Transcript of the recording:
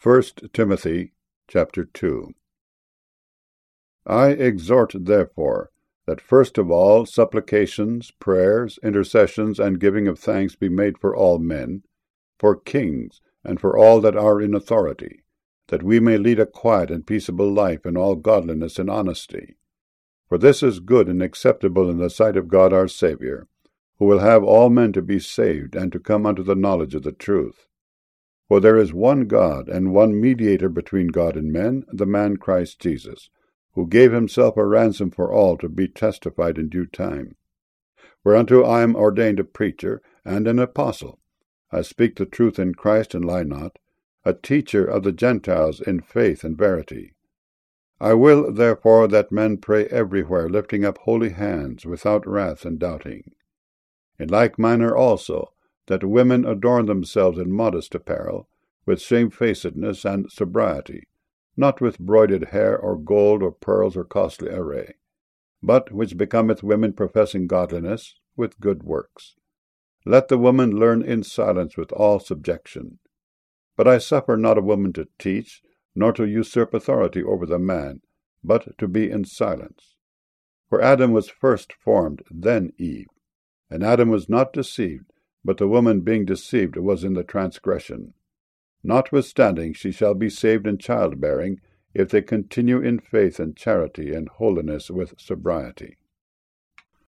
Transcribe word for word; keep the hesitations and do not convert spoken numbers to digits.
First Timothy chapter two. I exhort, therefore, that first of all supplications, prayers, intercessions, and giving of thanks be made for all men, for kings, and for all that are in authority, that we may lead a quiet and peaceable life in all godliness and honesty. For this is good and acceptable in the sight of God our Saviour, who will have all men to be saved and to come unto the knowledge of the truth. For there is one God, and one mediator between God and men, the man Christ Jesus, who gave himself a ransom for all, to be testified in due time. Whereunto I am ordained a preacher and an apostle. I speak the truth in Christ and lie not, a teacher of the Gentiles in faith and verity. I will, therefore, that men pray everywhere, lifting up holy hands, without wrath and doubting. In like manner also, that women adorn themselves in modest apparel, with shamefacedness and sobriety, not with broided hair, or gold, or pearls, or costly array, but which becometh women professing godliness, with good works. Let the woman learn in silence with all subjection. But I suffer not a woman to teach, nor to usurp authority over the man, but to be in silence. For Adam was first formed, then Eve. And Adam was not deceived, but the woman being deceived was in the transgression. Notwithstanding she shall be saved in childbearing, if they continue in faith and charity and holiness with sobriety.